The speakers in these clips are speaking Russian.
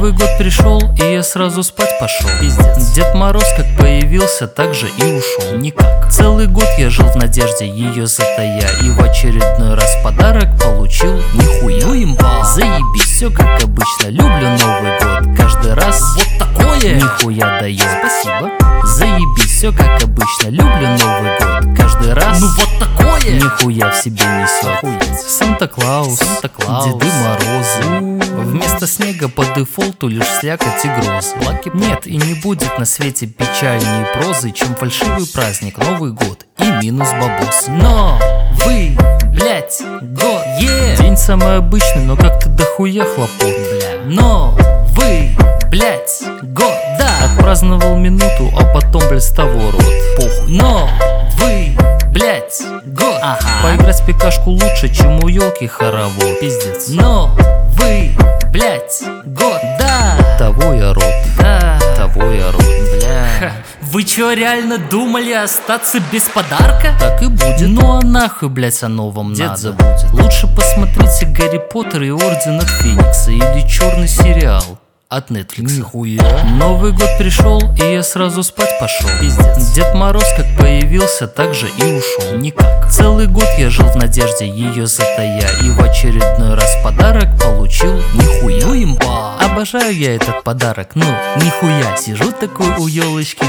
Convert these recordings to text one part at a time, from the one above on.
Новый год пришел, и я сразу спать пошел. Пиздец. Дед Мороз как появился, так же и ушел. Никак. Целый год я жил в надежде, ее затая, и в очередной раз подарок получил нихуя. Ну имба. Заебись, все как обычно, люблю Новый год. Каждый раз вот такое нихуя дает. Спасибо. Заебись, все как обычно, люблю Новый год. Каждый раз ну вот такое нихуя в себе несет. Санта-Клаус, Деды Морозы. Вместо снега по дефолту лишь слякоть и грозы. Нет и не будет на свете печальнее прозы, чем фальшивый праздник Новый год и минус бабос. Но вы, блять, год, день самый обычный, но как-то дохуя хлопот, бля. Но вы, блять, год, да. Отпраздновал минуту, а потом, блядь, с того рот. Похуй. Но вы, блять, год, поиграть в пикашку лучше, чем у елки хоровод. Пиздец. Но вы, блять, год, да. Того я рот, да. Того я рот, бля. Вы чё, реально думали остаться без подарка? Так и будет. Ну а нахуй, блять, о новом дед надо. Забудет. Лучше посмотрите Гарри Поттер и Орден от Феникса или черный сериал от Netflix. Нихуя. Новый год пришел, и я сразу спать пошел. Пиздец. Дед Мороз как появился, так же и ушел. Никак. Целый год я жил в надежде, ее затая, и в очередной раз подарок получил нихуя. Ну имба. Обожаю я этот подарок, ну нихуя. Сижу такой у елочки,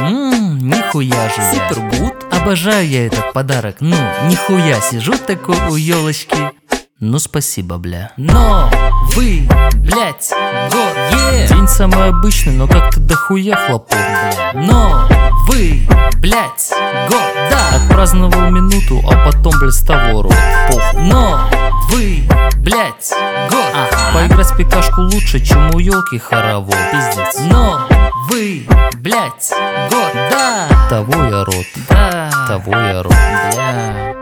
нихуя же я. Супергуд. Обожаю я этот подарок, ну нихуя. Сижу такой у елочки. Ну спасибо, бля. Но вы, блять, год, день самый обычный, но как-то дохуя хлопот, бля. Но вы, блять, год, да. Отпраздновал минуту, а потом, блядь, с того рот. Похуй. Но вы, блять, год, поиграть в пикашку лучше, чем у елки хоровод. Пиздец. Но вы, блять, год, да. Того я рот, да. Того я рот, бля.